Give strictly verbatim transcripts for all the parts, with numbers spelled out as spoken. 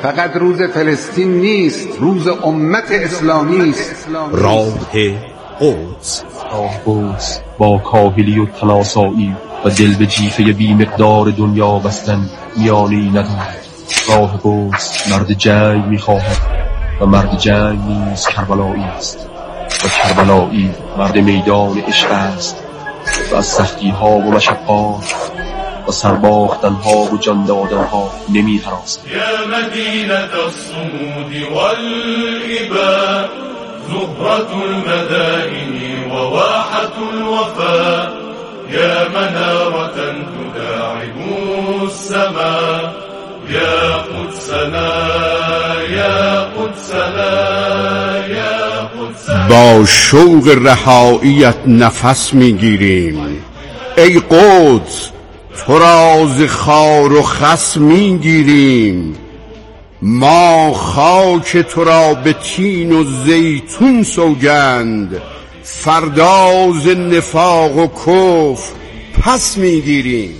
فقط روز فلسطین نیست، روز امت اسلامی است. راه قدس راه قدس با کاهلی و تناسایی و دل به جیفه بی مقدار دنیا بستن میانی ندارد. راه قدس مرد جنگ میخواهد و مرد جنگ نیز کربلایی است و کربلایی مرد میدان عشق است و از سختی ها و مشقات و سرباختن ها و جان دادن ها نمی هراست. یا مدینه الصمود والإباء زهرة المدائن وواحة الوفاء یا منارة تداعب السماء یا قدسنا یا قدسنا یا قدسنا. با شوق رهاییت نفس میگیریم ای قدس، تو را ز خار و خس میگیریم. ما خاک تو را به تین و زیتون سوگند، فردا ز نفاق و کفر پس میگیریم.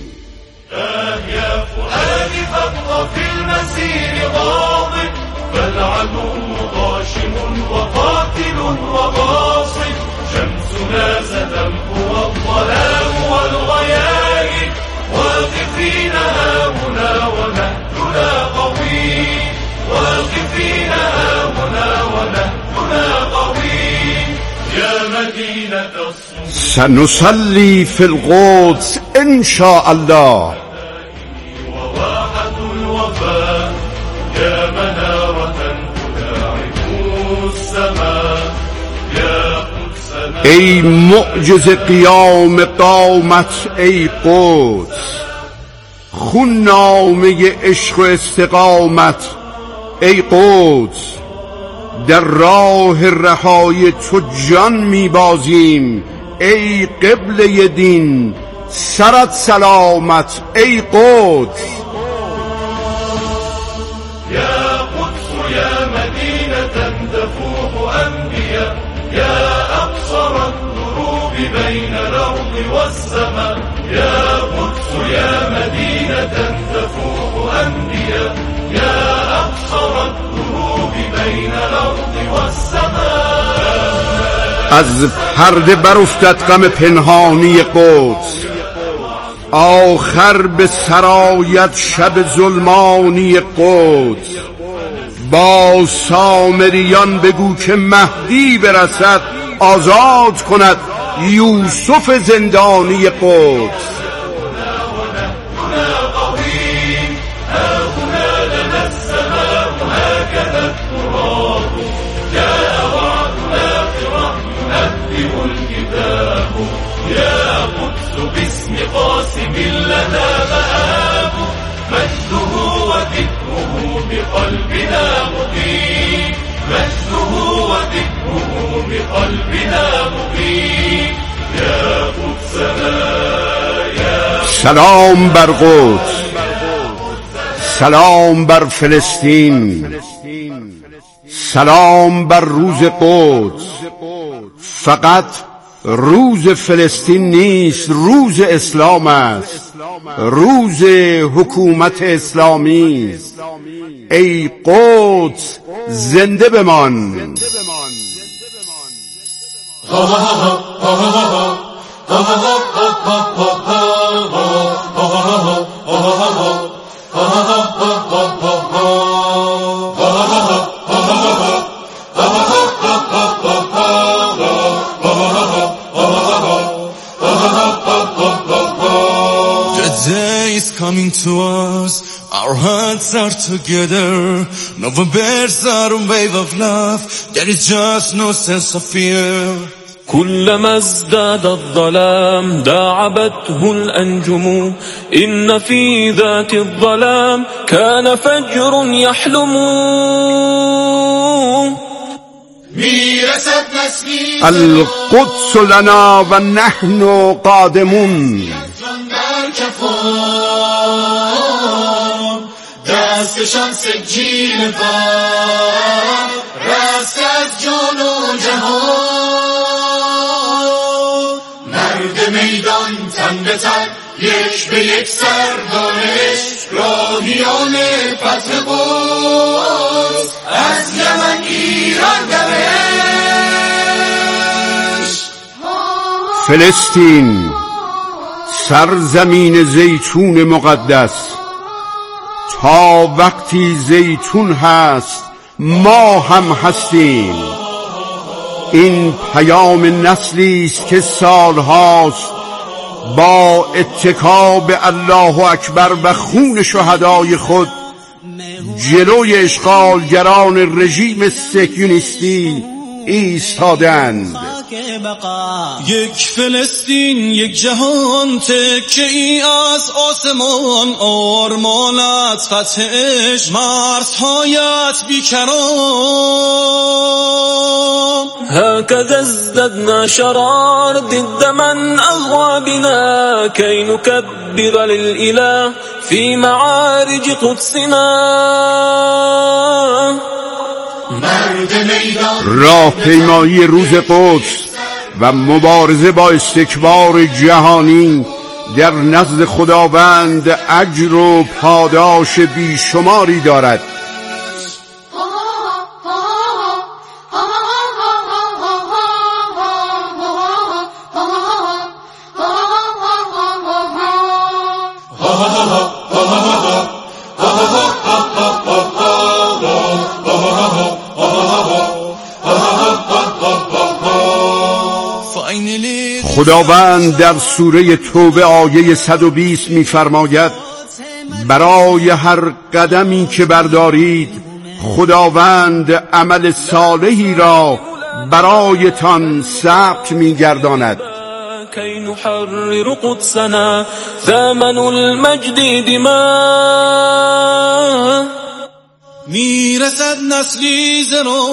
يا فؤادي فابق في المسير غاضب، فالعدو غاشم وقاتل وغاصب. شمسنا ستمحو الظلام والغياهب، واقفين هاهنا ونهجنا قوي، واقفين هاهنا ونهجنا قوي. يا مدينة الصمود سنصلي في القدس إن شاء الله. وواحة الوفاء يا منارة تداعب السماء يا قدسنا. ای معجز قیام قامت ای قدس، خون نامه عشق و استقامت ای قدس. در راه رهای تو جان میبازیم ای قبله دین، سرت سلامت ای قدس. يا قدس يا مدينة تفوح أنبياء، يا أقصر الدروب بين الأرض والسماء. يا قدس يا مدينة تفوح أنبياء، يا أقصر الدروب بين الأرض والسماء. از پرده برافتد غم پنهانی قدس، آخر به سرایت شب ظلمانی قدس. با سامریان بگو که مهدی برسد، آزاد کند یوسف زندانی قدس. يا قدس باسم قاسم لنا مآب، مجده وذكره بقلبنا مقيم، مجده وذكره بقلبنا مقيم. يا قدسنا يا سلام بر قدس، سلام بر فلسطین، سلام بر روز قدس. فقط روز فلسطین نیست، روز اسلام است، روز حکومت اسلامی است. ای قدس زنده بمان. Coming to us, our hearts are together. November's our wave of love. There is just no sense of fear. كلما ازداد الظلام داعبته الأنجم، إن في ذات الظلام كان فجر يحلم. میرسد نسلی القدس لنا و نحن قادمون. دستشان سجیل بار رست از جان و جهان. مرد میدان تن به تن یک به یک سردانش راهیان فتح قدس از یمن ایران دمشق. فلسطین سرزمین زیتون مقدس، تا وقتی زیتون هست ما هم هستیم. این پیام نسلی است که سالهاست با اتکا به الله اکبر و خون شهدای خود جلوی اشغالگران رژیم صهیونیستی ایستادند. یک فلسطین یک جهان تکه ای از آسمان، آرمانت فتحش مرزهایت بیکران. هكذا ازددنا شرار ضد من أغوى بنا كي نكبر للإله في معارج قدسنا. راهپیمایی روز قدس و مبارزه با استکبار جهانی در نزد خداوند اجر و پاداش بیشماری دارد. خداوند در سوره توبه آیه صد و بیست می‌فرماید برای هر قدمی که بردارید خداوند عمل صالحی را برایتان ثبت می‌گرداند. كي نحرر قدسنا ثمن المجد دماء. میرسد نسلی زرو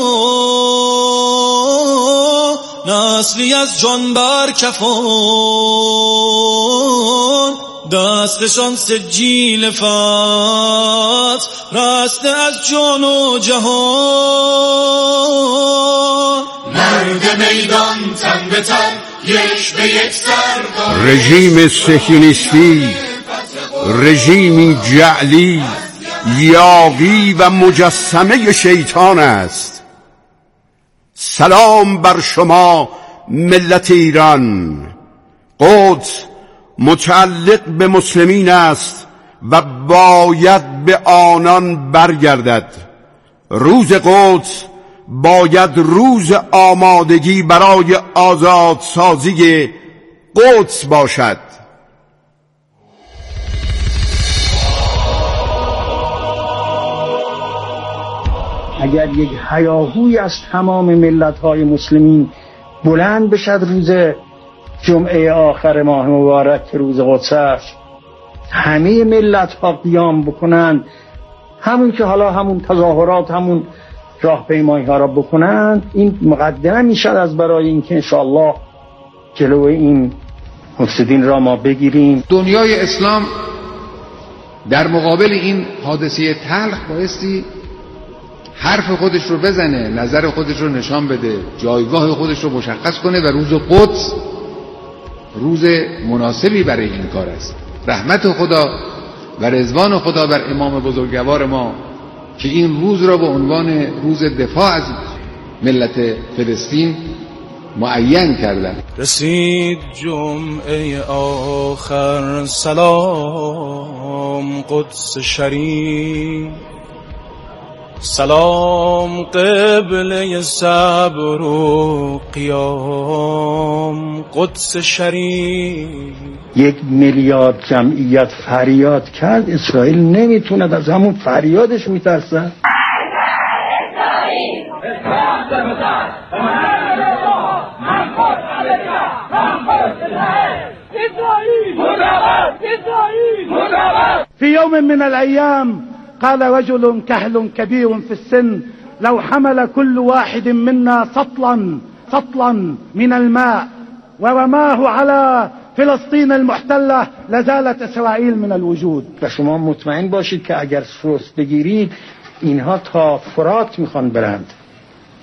نسلی از جان بر کفان، دستشان سجیل فتح رسته از جان و جهان. مرد میدان تن به تن یک به یک سردان. رژیم صهیونیستی رژیمی جعلی، یاغی و مجسمه شیطان است. سلام بر شما ملت ایران. قدس متعلق به مسلمین است و باید به آنان برگردد. روز قدس باید روز آمادگی برای آزادسازی قدس باشد. اگر یک هیاهوی از تمام ملت‌های مسلمین بلند بشد روز جمعه آخر ماه مبارک که روز قدس است، همه ملت‌ها قیام بکنند، همون که حالا همون تظاهرات همون راهپیمایی‌ها را بکنند، این مقدمه میشد از برای اینکه انشاءالله جلوی این مفسدین را ما بگیریم. دنیای اسلام در مقابل این حادثه تلخ بایستی حرف خودش رو بزنه، نظر خودش رو نشان بده، جایگاه خودش رو مشخص کنه و روز قدس روز مناسبی برای این کار است. رحمت خدا و رضوان خدا بر امام بزرگوار ما که این روز را به عنوان روز دفاع از ملت فلسطین معین کردن. رسید جمعه آخر سلام قدس شریف، سلام قبله صبر و قیام قدس شریف. یک میلیارد جمعیت فریاد کرد، اسرائیل نمیتوند، از همون فریادش میترسن. في يوم من الأيام قال رجل كهل كبير في السن لو حمل كل واحد منا سطلا سطلا من الماء ورماه على فلسطین المحتله لزالت اسرائیل من الوجود. و شما مطمئن باشید که اگر سوس بگیرید اینها تا فرات میخوان برند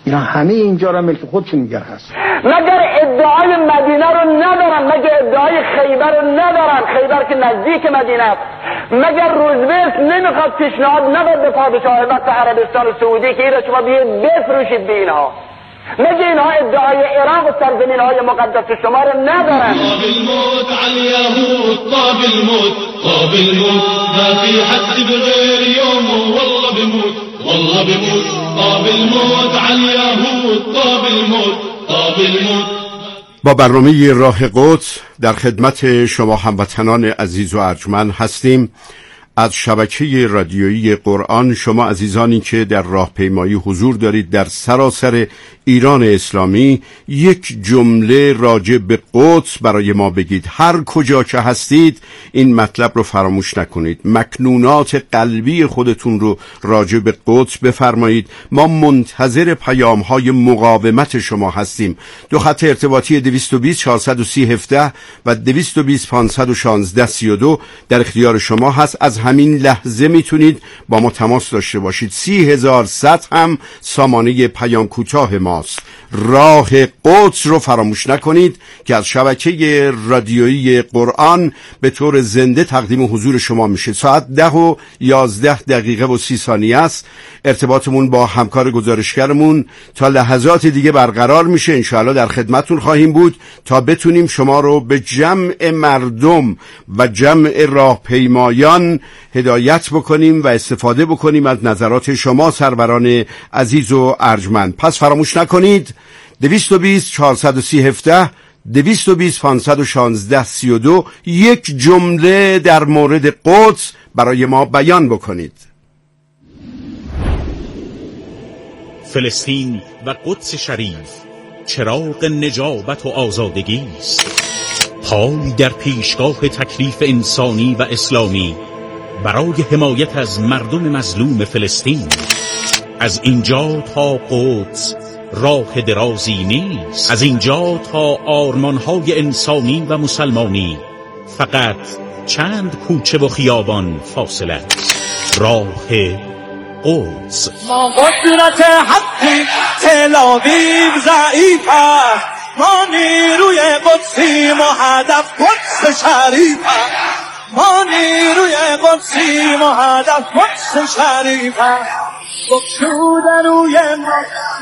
اینا همه اینجا را ملک خودشون میگه هست. مگر ادعای مدینه رو ندارن، مگر ادعای خیبر رو ندارن، خیبر که نزدیک مدینه است. مگر روزولت نمیخواد پیشنهاد نبود به پادشاه وقت عربستان سعودی که اینا شما بیاید بفروشید به اینها؟ مگر اینها ادعای عراق و سرزمین های مقدس شما رو ندارن؟ طاب الموت على اليهود، طاب الموت طاب الموت ما في حد بغير يوم والله بموت والله بموت طاب الموت على اليهود، طاب الموت طاب الموت. با برنامه راه قدس در خدمت شما هموطنان عزیز و ارجمند هستیم. از شبکه رادیویی قرآن، شما عزیزانی که در راهپیمایی حضور دارید در سراسر ایران اسلامی، یک جمله راجع به قدس برای ما بگید. هر کجا که هستید این مطلب رو فراموش نکنید. مکنونات قلبی خودتون رو راجع به قدس بفرمایید. ما منتظر پیام های مقاومت شما هستیم. دو خط ارتباطی دویست و بیست چهارصد و سی هفده و دویست و بیست پانصد و شانزده سی و دو در اختیار شما هست. از همین لحظه میتونید با ما تماس داشته باشید. سی هزار صد هم سامانه پیام کوتاه ماست. راه قدس رو فراموش نکنید که از شبکه رادیویی قرآن به طور زنده تقدیم حضور شما میشه. ساعت ده و یازده دقیقه و سی ثانیه است. ارتباطمون با همکار گزارشگرمون تا لحظات دیگه برقرار میشه. انشاءالله در خدمتون خواهیم بود تا بتونیم شما رو به جمع مردم و جمع راهپیمایان هدایت بکنیم و استفاده بکنیم از نظرات شما سروران عزیز و ارجمند. پس فراموش نکنید دویست و بیست چهارصد و سی هفده دویست و بیست پانصد و شانزده سی و دو یک جمله در مورد قدس برای ما بیان بکنید. فلسطین و قدس شریف چراغ نجابت و آزادگی است. پای در پیشگاه تکلیف انسانی و اسلامی برای حمایت از مردم مظلوم فلسطین. از اینجا تا قدس راه درازی نیست. از اینجا تا آرمان‌های انسانی و مسلمانی فقط چند کوچه و خیابان فاصله است. راه قدس. ما قدرت حقی تل آویو ضعیفه، ما نیروی قدسی و هدف قدس شریفه، ما نیروی قدسی و هدف قدس شریفه. بکشودن روی ما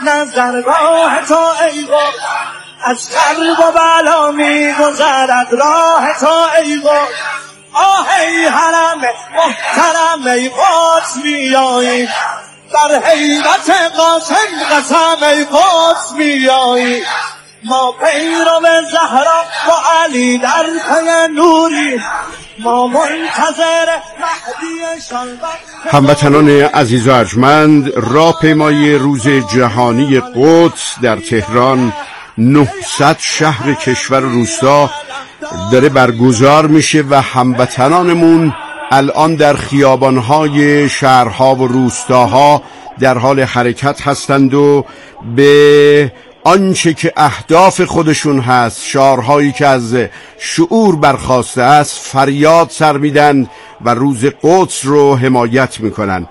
نظرگاه تا ای قدس، از کرب و بلا می گذرد راه تا ای قدس. آه ای حرم محترم ای قدس بیایی، در حیرت قاسم قسم ای قدس بیایی. ما پیرو زهرا و علی در پی نوری، ما منتظر مهدی شلبت. هموطنان عزیز و ارجمند، راهپیمایی روز جهانی قدس در تهران نهصد شهر کشور و روستا داره برگزار میشه و هموطنانمون الان در خیابانهای شهرها و روستاها در حال حرکت هستند و به آنچه که اهداف خودشون هست، شعارهایی که از شعور برخاسته است، فریاد سر میدن و روز قدس رو حمایت میکنن.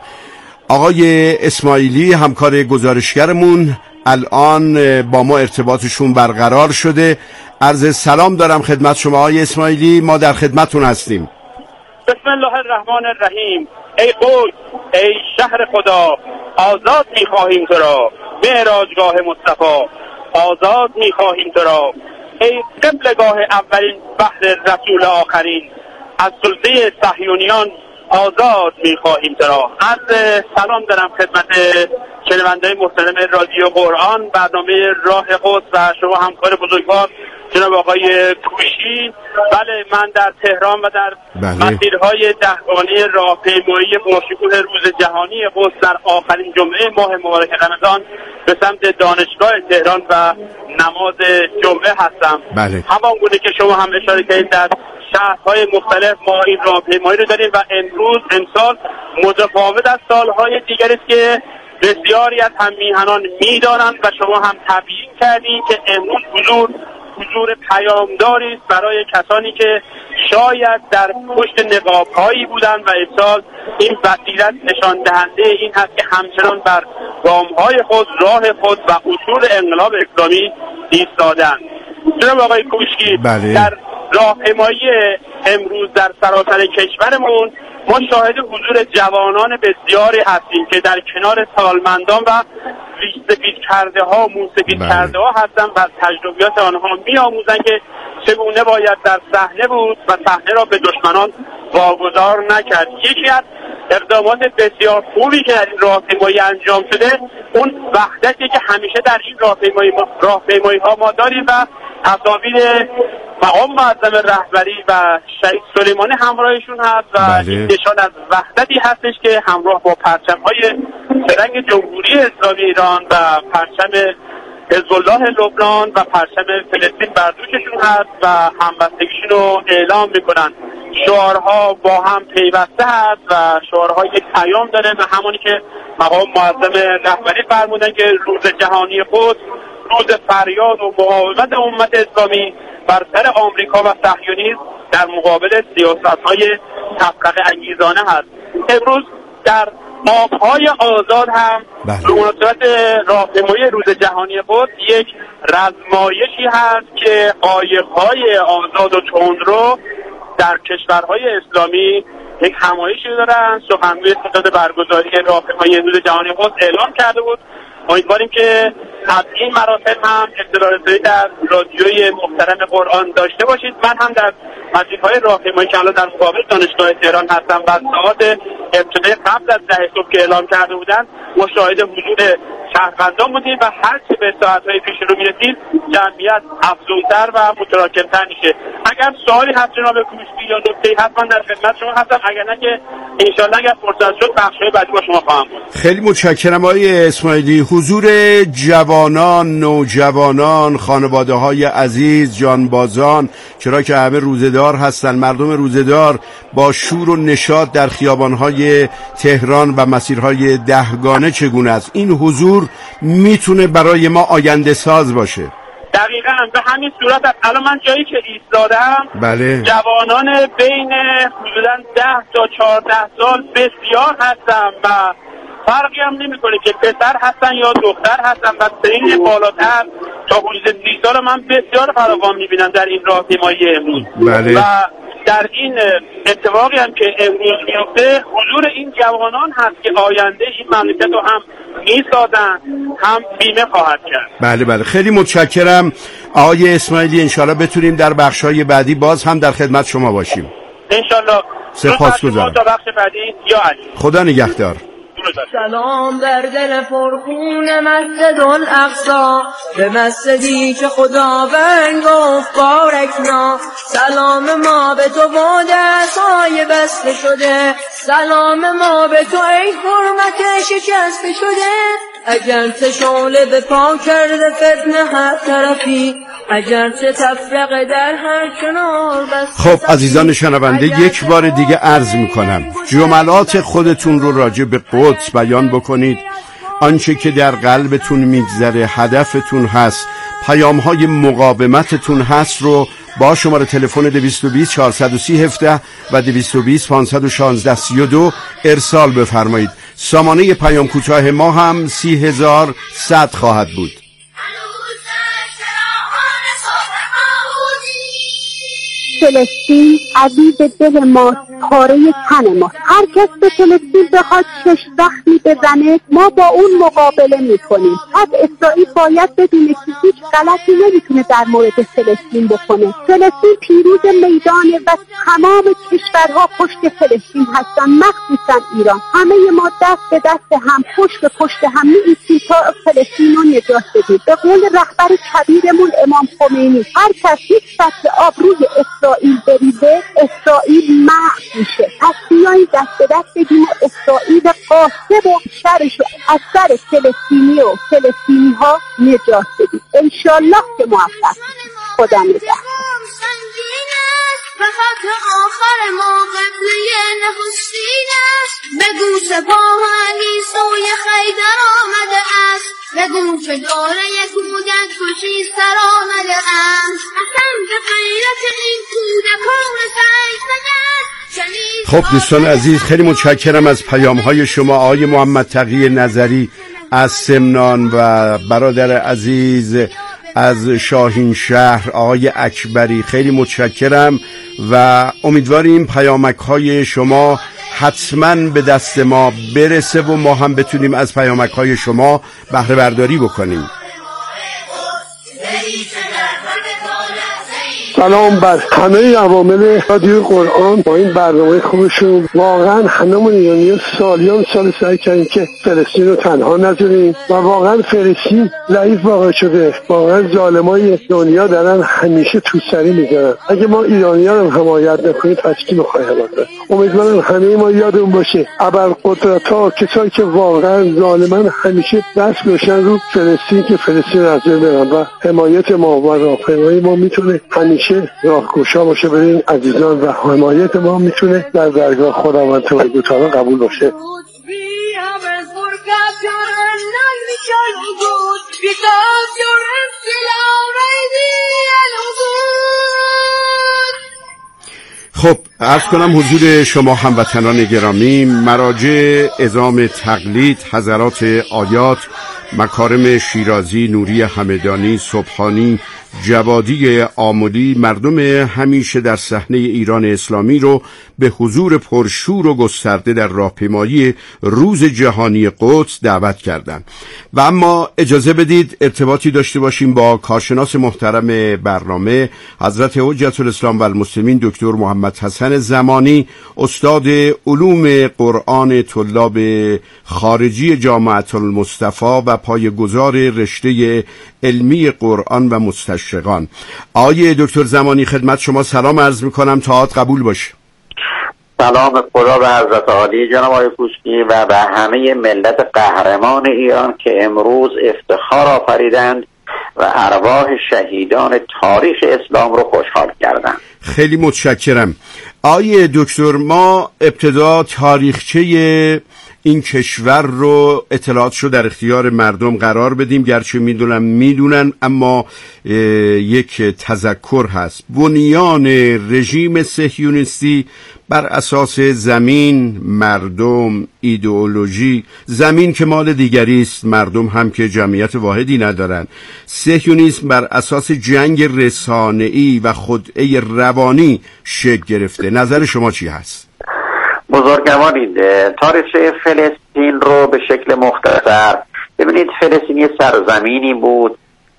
آقای اسماعیلی همکار گزارشگرمون الان با ما ارتباطشون برقرار شده. عرض سلام دارم خدمت شما آقای اسماعیلی، ما در خدمتون هستیم. بسم الله الرحمن الرحیم. ای قدس، ای شهر خدا، آزاد میخواهیم تو را، معراجگاه مصطفی آزاد میخواهیم تو را. ای قبلگاه اولین بحر رسول آخرین، از سلطه صهیونیان آزاد میخواهیم تو را. عرض سلام دارم خدمت شنونده‌های محترم رادیو قرآن، برنامه راه قدس و شما همکار بزرگوار جناب آقای کوشی. بله، من در تهران و در مسیرهای دهگانه راهپیمایی باشکوه روز جهانی قدس در آخرین جمعه ماه مبارک رمضان به سمت دانشگاه تهران و نماز جمعه هستم. بله. همان گونه که شما هم اشاره کردید در شهرهای مختلف ما این راهپیمایی رو داریم و امروز امسال متفاوت از سالهای دیگری است که بسیاری از هم میهنان میدانند و شما هم تبیین کردید که امروز حضور حضور پیامداری است برای کسانی که شاید در پشت نقاب‌هایی بودند و امسال این بصیرت نشان دهنده این هست که همچنان بر گام‌های خود، راه خود و اصول انقلاب اسلامی ایستادند. جناب آقای کوشکی، بله. در راهپیمایی امروز در سراسر کشورمون ما شاهد حضور جوانان بسیاری هستیم که در کنار سالمندان و ریش‌سفید کرده ها، موسفید بله. کرده ها هستن و تجربیات آنها می آموزن که چگونه باید در صحنه بود و صحنه را به دشمنان واگذار نکرد. یکی از اقدامات بسیار خوبی که در این راهپیمایی انجام شده اون وحدتی که همیشه در این راهپیمایی راهپیمایی ها ما داریم و تصاویر مقام معظم رهبری و شهید سلیمانی همراهشون هست و بله. این نشان از وحدتی هستش که همراه با پرچم‌های رنگ جمهوری اسلامی ایران و پرچم حزب الله لبنان و پرچم فلسطین بر دوششون هست و همبستگیشون رو اعلام میکنن. شعارها با هم پیوسته هست و شعارها یک پیام داره و همونی که مقام معظم رهبری فرمودن که روز جهانی خود روز فریاد و مقاومت امت اسلامی بر سر آمریکا و صهیونیسم در مقابل سیاست‌های تفرقه انگیزانه هست. امروز در آب‌های آزاد هم به مناسبت راهپیمایی روز جهانی خود یک رزمایشی هست که قایق‌های آزاد و تندرو در کشورهای اسلامی یک همایشی دارن. سخنگوی ستاد برگزاری راهپیمایی روز جهانی خود اعلام کرده بود. امیدواریم که از این مراسم هم اطلاع رسانی در رادیوی محترم قرآن داشته باشید. من هم در مسیرهای راهپیمایی که الان در مقابل دانشگاه تهران هستم و ساعات ابتدای قبل از ده صبح که اعلام کرده بودن مشاهد حضور شهروندان بودیم و هر چه به ساعتهای پیش رو میرسید جمعیت افزونتر و متراکمتر میشه. اگر سوالی هست جناب کوشکی یا نکته‌ای هست من در خدمت شما هستم، اگر نه که انشالله اگر فرصت شد بخش‌های بعدی با شما خواهم بود. خیلی متشکرم آقای اسماعیلی. حضور جوانان، نوجوانان، خانواده‌های عزیز، جانبازان، چرا که همه روزه‌دار هستن، مردم روزه‌دار با شور و نشاط در خیابان‌های تهران و مسیرهای دهگانه چگونه است؟ این حضور میتونه برای ما آینده ساز باشه. دقیقاً به همین صورت است. الان من جایی که ایستادم بله. جوانان بین حدوداً ده تا چهارده سال بسیار هستن و فرقی هم نمی‌کنه که پسر هستن یا دختر هستن و سن بالاتر تا حدود سی سال من بسیار فراوان می‌بینم در این راهپیمایی امروز. بله. و در این اتفاقی هم که امروز میفته حضور این جوانان هست که آینده این مملکت رو هم میسازن هم بیمه خواهد کرد. بله بله خیلی متشکرم آقای اسماعیلی. انشالله بتونیم در بخش‌های بعدی باز هم در خدمت شما باشیم. انشالله. سپاسگزارم. تا بخش بعدی یا علی. خدا نگهدار. سلام در دل پرخون مسجد الاقصی، به مسجدی که خداوند گفت بارکنا. سلام ما به تو و دستای بسته شده، سلام ما به تو ای حرمت شکسته شده. اگر چه شعله به پا کرده فتنه هر طرفی، اگر چه تفرقه در هر کنار بسته. خب عزیزان شنونده یک بار دیگه عرض میکنم جملات خودتون رو راجع به قدس بیان بکنید. آنچه که در قلبتون میگذره، هدفتون هست، پیام‌های مقاومتتون هست رو با شماره تلفن دویست و بیست چهارصد و سی هفده و دویست و بیست پانصد و شانزده سی و دو ارسال بفرمایید. سامانه پیام کوتاه ما هم سی هزار صد خواهد بود. فلسطین عزیز دل ما، پاره تن ما. هر کس به فلسطین بخواد چش زخمی بزنه ما با اون مقابله میکنیم. پس اسرائیل باید بدونه که هیچ غلطی نمیتونه در مورد فلسطین بکنه. فلسطین پیروز میدانه و تمام کشورها پشت فلسطین هستن، مخصوصا ایران. همه ما دست به دست هم، پشت به پشت هم میایستیم تا فلسطین رو نجات بدیم. به قول رهبر کبیرمون امام خمینی، هر کس یک سطح آب روی اسرائیل بریزه اسرائیل محو میشه. پس بیایید دست به دست بگیم اسرائیل قاصب و شرش رو از سر فلسطینی و فلسطینی ها نجات بدیم. انشالله که موفق بشیم. خدا نگهدار. به خط آخر ما قبله نخستین است، بگو سپاه علی سوی خیبر آمده است، بگو که داره کودک کشی سر آمده است. قسم به غیرت این کودکان سیفگست. خب دوستان عزیز خیلی متشکرم از پیام‌های شما. آقای محمد تقی نظری از سمنان و برادر عزیز از شاهین شهر آقای اکبری، خیلی متشکرم و امیدواریم پیامک های شما حتما به دست ما برسه و ما هم بتونیم از پیامک های شما بهره برداری بکنیم. سلام بر همه عوامل رادیو قرآن با این برنامه خوبشون. واقعا هممون ایرانی سالیان سال سعی کردیم که فلسطین رو تنها نذاریم و واقعا فلسطین ضعیف واقع شده. واقعا ظالمای دنیا دارن همیشه تو سری میزنن. اگه ما ایرانیان رو حمایت نکنیم پس کی میخواد حمایت کنه؟ امیدوارم همه ما یادمون باشه ابرقدرت‌ها، کسایی که واقعا ظالمن، همیشه دست گذاشتن رو فلسطین که فلسطین رو از بین ببرن و حمایت ما و راهپیمایی ما میتونه همیشه راهگشا باشه برای این عزیزان و حمایت ما میتونه در درگاه خداوند تعالی قبول باشه. خب عرض کنم حضور شما هموطنان گرامی، مراجع اعزام تقلید حضرات آیات مکارم شیرازی، نوری همدانی، سبحانی، جوادی آملی، مردم همیشه در صحنه ایران اسلامی رو به حضور پرشور و گسترده در راهپیمایی روز جهانی قدس دعوت کردند. و اما اجازه بدید ارتباطی داشته باشیم با کارشناس محترم برنامه حضرت حجت الاسلام و المسلمین دکتر محمد حسن زمانی، استاد علوم قرآن طلاب خارجی جامعه المصطفی و پایه‌گذار رشته علمی قرآن و مستشرقان. آقای دکتر زمانی خدمت شما سلام عرض میکنم، طاعت قبول باشه. سلام خدا به حضرت عالی جناب آقای کوشکی و به همه ملت قهرمان ایران که امروز افتخار آفریدند و ارواح شهیدان تاریخ اسلام رو خوشحال کردند. خیلی متشکرم. آقای دکتر، ما ابتدا تاریخچه این کشور رو اطلاعاتش رو در اختیار مردم قرار بدیم، گرچه میدونم میدونن اما یک تذکر هست. بنیان رژیم صهیونیستی بر اساس زمین، مردم، ایدئولوژی، زمین که مال دیگری است، مردم هم که جمعیت واحدی ندارن. صهیونیسم بر اساس جنگ رسانه‌ای و خدعه روانی شکل گرفته. نظر شما چی هست؟ بزرگوارید، تاریخچه فلسطین رو به شکل مختصر ببینید. فلسطین یه سرزمینی بود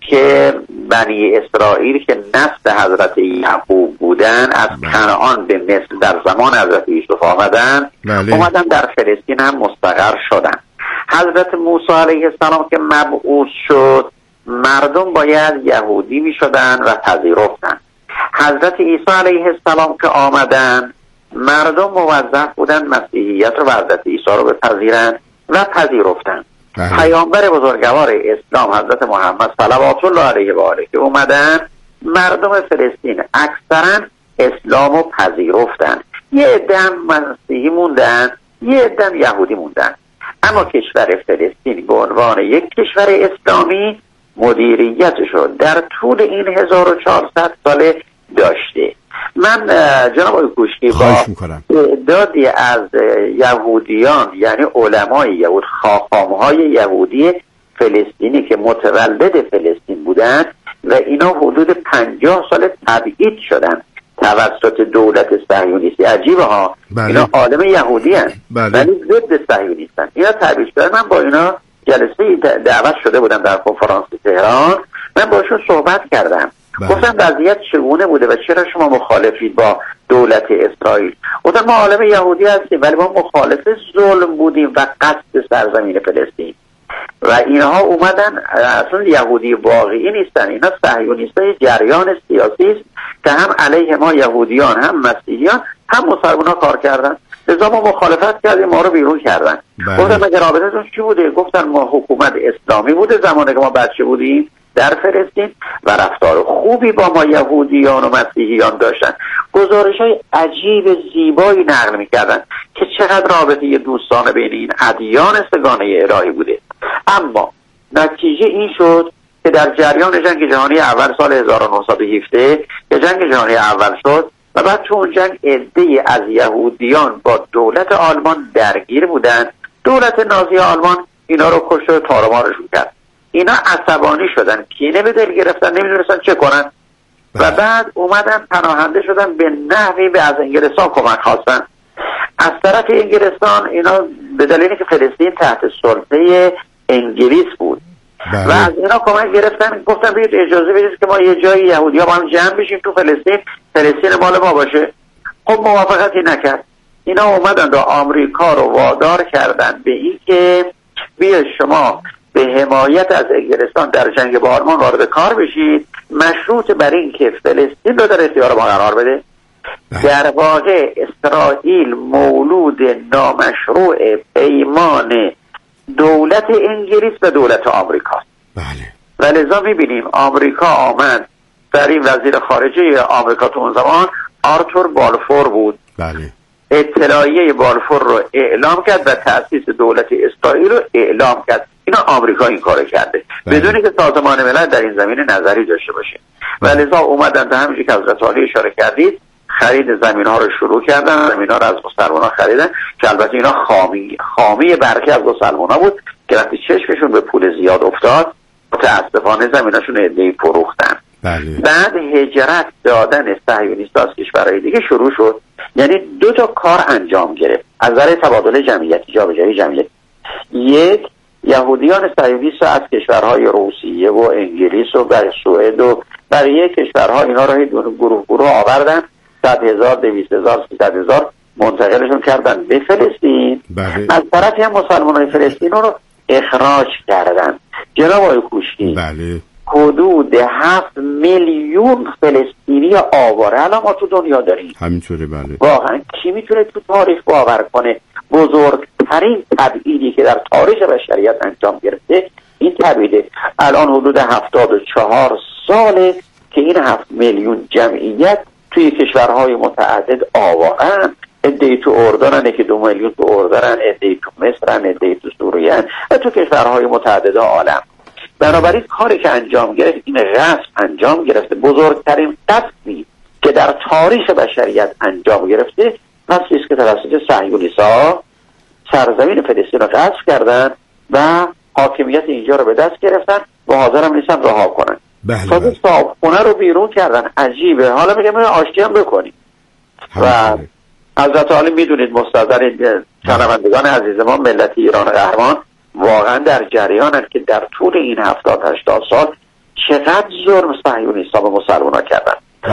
که بنی اسرائیل که نسل حضرت یعقوب بودن از کنعان به مصر در زمان حضرت یوسف آمدن، بله. اومدن در فلسطین هم مستقر شدن. حضرت موسی علیه السلام که مبعوث شد، مردم باید یهودی می شدن و پذیرفتن. حضرت عیسی علیه السلام که آمدن، مردم موظف بودن مسیحیت رو و حضرت عیسی رو بپذیرن و پذیرفتن. پیامبر بزرگوار اسلام حضرت محمد صلوات الله علیه و آله که اومدن، مردم فلسطین اکثرا اسلام رو پذیرفتن. یه عده مسیحی موندن، یه عده یهودی موندن، اما کشور فلسطین به عنوان یک کشور اسلامی مدیریتش رو در طول این هزار و چهارصد ساله داشته. من جناب آقای کوشکی با تعدادی از یهودیان، یعنی علمای یهود، خاخامهای یهودی فلسطینی که متولد فلسطین بودن و اینا حدود پنجاه سال تبعید شدن توسط دولت صهیونیستی. عجیبه ها، بله. اینا عالم یهودی هستن بله. ولی ضد صهیونیستن. اینا تبعید شدن. من با اینا جلسه دعوت شده بودم در کنفرانس تهران، من باشون صحبت کردم. گفتم وضعیت چگونه بوده و چرا شما مخالفید با دولت اسرائیل؟ گفتم ما عالم یهودی هستیم ولی ما مخالف ظلم بودیم و قصد سرزمین فلسطین و اینها اومدن. اصلا یهودی واقعی نیستن، اینا صهیونیستای جریان سیاسی است که هم علیه ما یهودیان، هم مسیحیان، هم مسلمان‌ها کار کردن. لذا ما مخالفت کردیم، ما رو بیرون کردن. گفتم مگه رابطتون چی بوده؟ گفتن ما حکومت اسلامی بوده زمانی که ما بچه بودیم در فلسطین و رفتار خوبی با ما یهودیان و مسیحیان داشتن. گزارش های عجیب زیبایی نقل میکردن که چقدر رابطه دوستانه بین این ادیان سگانه الهی بوده. اما نتیجه این شد که در جریان جنگ جهانی اول سال هزار و نهصد و هفده که جنگ جهانی اول شد و بعد تو اون جنگ عده‌ای از یهودیان با دولت آلمان درگیر بودن. دولت نازی آلمان اینا رو کشت و تارمارشون کرد. اینا عصبانی شدن، کینه به دل گرفتن، نمیدونستن چه کنن و بعد اومدن پناهنده شدن، به نحوی به از انگلستان کمک خواستن. از طرف انگلستان اینا به دلیلی که فلسطین تحت سلطه انگلیس بود بله. و از اینا کمک گرفتن، گفتن بیاید اجازه بدید که ما یه جایی یهودی‌ها با هم جمع بشیم تو فلسطین، فلسطین مال ما باشه. خب موافقتی نکرد. اینا اومدن و آمریکا رو وادار کردن به این که بیاید شما به حمایت از انگلستان در جنگ با آلمان وارد کار بشید، مشروط بر این که فلسطین رو در اختیار ما قرار بده. در واقع اسرائیل مولود نامشروع پیمان دولت انگلیس و دولت آمریکا. بله. و لذا میبینیم آمریکا آمد، در این وزیر خارجه آمریکا تو اون زمان آرتور بالفور بود. بله. اطلاعیه بالفور رو اعلام کرد و تأسیس دولت اسرائیل رو اعلام کرد. اینا آمریکا این کار کرده بله. بدون که سازمان ملل در این زمینه نظری داشته باشه. و لذا اومدن به همینجوری که حضرت عالی اشاره کردید خرید زمین ها رو شروع کردن، زمین ها رو از مسلمان ها خریدن که البته اینا خامی خامی برخی از مسلمان ها بود که وقتی چشمشون به پول زیاد افتاد متاسفانه زمیناشون عده‌ای فروختن. بله. بعد هجرت دادن صهیونیست‌ها از کشورهای دیگه شروع شد. یعنی دو تا کار انجام گرفت از نظر تبادل جمعیتی، جابجایی جمعیت. یک، یهودیان صهیونیست از کشورهای روسیه و انگلیس و سوئد و بقیه کشورها اینا رو گروه گروه آوردن، صد هزار، دویست هزار، سیصد هزار منتقلشون کردن به فلسطین. بله. از طرفی هم مسلمانای فلسطین رو اخراج کردن. جناب آقای کوشکی بله. حدود هفت میلیون فلسطینی آواره الان ما تو دنیا داریم. همینطوره. بله. واقعا کی میتونه تو تاریخ باور کنه بزرگترین تبعیدی که در تاریخ بشریت انجام گرفته این تبعیده. الان حدود هفتاد و چهار ساله که این هفت میلیون جمعیت توی کشورهای متعدد آوارن. عده‌ای تو اردنن که دو میلیون تو اردنن، عده‌ای تو مصرن، عده‌ای تو سوریه و تو کشورهای متعدد عالم. بنابراین کاری که انجام گرفت این غصب انجام گرفته، بزرگترین غصبی که در تاریخ بشریت انجام گرفته غصبی است که توسط صهیونیست‌ها سرزمین فلسطین رو غصب کردن و حاکمیت اینجا رو به دست گرفتن و حاضر هم نیستن رها کنن. بله. صاحبخونه رو بیرون کردن. عجیبه. حالا میگم آشتی هم بکنیم. و حضرت عالی میدونید مستحضر شنوندگان عزیز ما ملت ایران قهرمان واقعا در جریانند که در طول این هفتاد هشتاد سال چقدر ظلم صهیونیست‌ها به مسلمان‌ها کردن.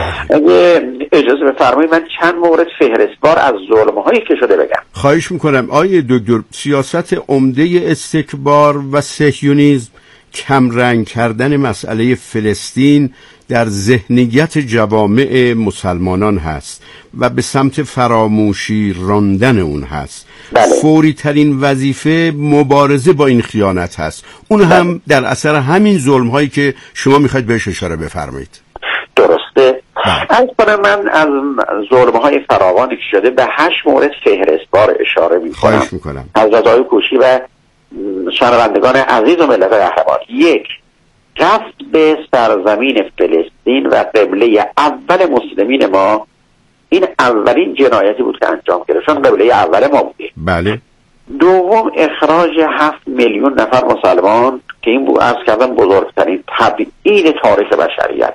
اگه اجازه بفرمایید من چند مورد فهرستوار از ظلم‌هایی که شده بگم. خواهش میکنم. آیه دکتر، سیاست عمده استکبار و صهیونیسم کمرنگ کردن مسئله فلسطین در ذهنیت جوامع مسلمانان هست و به سمت فراموشی راندن اون هست. بله. فوری ترین وظیفه مبارزه با این خیانت هست. اون هم بله. در اثر همین ظلم هایی که شما میخواید بهش اشاره بفرمایید. درسته. از کنم من از ظلم های فراوانی که شده به هشت مورد فهرستوار اشاره میکنم. خواهش میکنم. حضرت آقای کوشی و شنوندگان عزیز و ملت قهرمان. یک، غصب سرزمین فلسطین و قبله اول مسلمین ما. این اولین جنایتی بود که انجام گرفت، چون قبله اول ما بوده. بله. دوم، اخراج هفت میلیون نفر مسلمان که این بود عرض کردم بزرگترین تبعید تاریخ بشریت.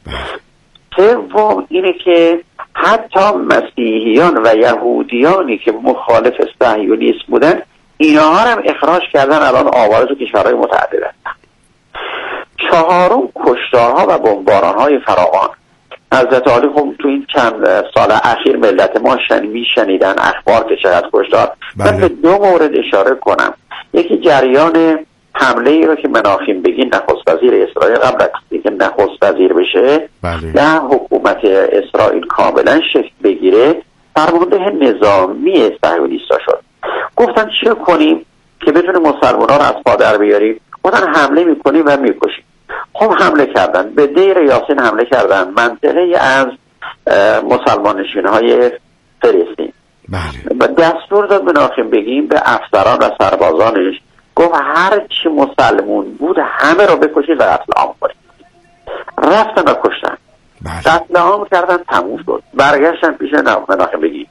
سوم اینه که حتی مسیحیان و یهودیانی که مخالف صهیونیسم بودن اینها هم اخراج کردن، الان آواره تو کشورهای متعدد هستن. چهارم، کشتارها و بمبارانهای فراوان. حضرت عالی خب تو این چند سال اخیر ملت ما شن میشنیدن اخبار که چقدر کشتار. من به دو مورد اشاره کنم. یکی جریان حمله ای رو که مناخیم بگین نخست وزیر اسرائیل قبل از اینکه نخست وزیر بشه در حکومت اسرائیل کاملا شکل بگیره فرمانده نظامی صهیونیست‌ها شد. گفتن چه کنیم که بتونیم مسلمان‌ها رو از پا در بیاریم؟ گفتن حمله میکنیم و میکشیم. خب حمله کردن، به دیر یاسین حمله کردن، منطقه از مسلمان نشین‌های فلسطین. بله. و دستور داد مناخیم بگیم به افسران و سربازانش، گفت هر چی مسلمون بود همه رو بکشید و قتل عام کنید. رفتن و کشتن. قتل عام کردن، تموم شد. برگشتن پیش مناخیم بگیم.